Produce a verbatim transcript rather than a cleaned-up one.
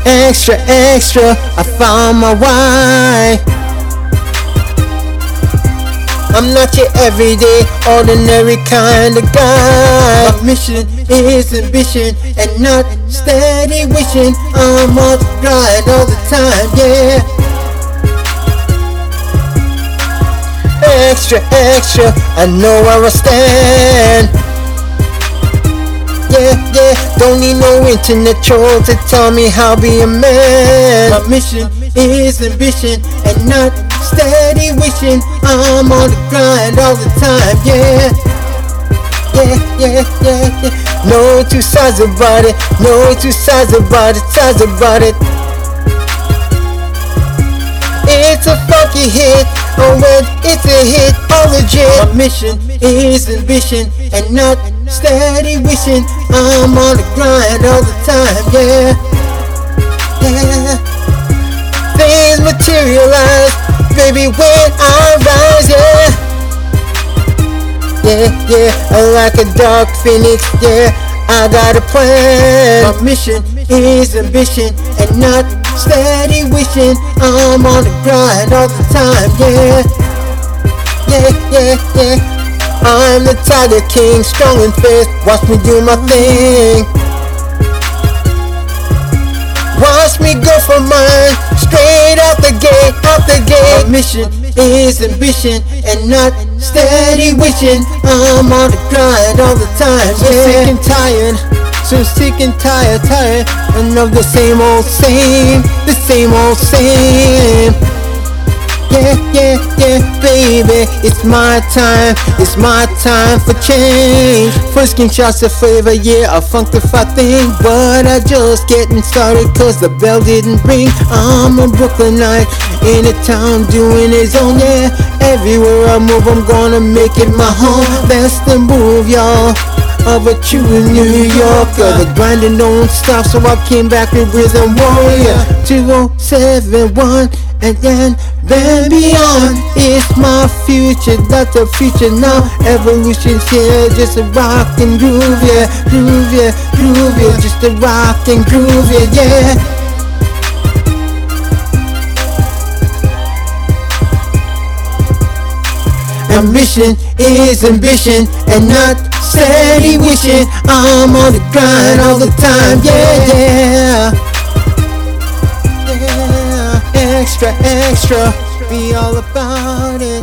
extra, extra, I found my why. I'm not your everyday, ordinary kind of guy. My mission is ambition and not steady wishing. I'm on the grind all the time, yeah. Extra, extra, I know where I stand. Yeah, yeah, don't need no internet trolls to tell me how to be a man. My mission is ambition and not steady wishing. I'm on the grind all the time, yeah. Yeah, yeah, yeah, yeah. No two sides about it, no two sides about it, sides about it. It's a funky hit, oh when it's a hit, all legit. My mission is ambition and not steady wishing. I'm on the grind all the time, yeah. Yeah. Things materialize, baby, when I rise, yeah. Yeah, yeah, like a dark phoenix, yeah. I got a plan. My mission is ambition and not steady wishing. I'm on the grind all the time, yeah. Yeah, yeah, yeah. I'm the Tiger King, strong and fast. Watch me do my thing. Watch me go for mine, straight out the gate, out the gate. My mission is ambition and not steady wishing. I'm on the grind all the time, yeah. So sick and tired, so sick and tired, tired. And of the same old same, the same old same. Yeah, yeah, yeah, baby, it's my time, it's my time for change. First king shots of flavor, yeah, a funkified thing. But I just getting started cause the bell didn't ring. I'm a Brooklynite in a town doing his own, yeah. Everywhere I move I'm gonna make it my home. That's the move, y'all, of a true New Yorker. The grinding don't stop, so I came back with Rhythm Warrior. Two oh seven one and then then beyond. It's my future, not the future now. Evolution's here, just a rock and groove, yeah. Groove, yeah, groove, yeah. Just a rock and groove, yeah, yeah. Ambition is ambition and not steady wishing. I'm on the grind all the time, yeah, yeah. Yeah, extra, extra, be all about it.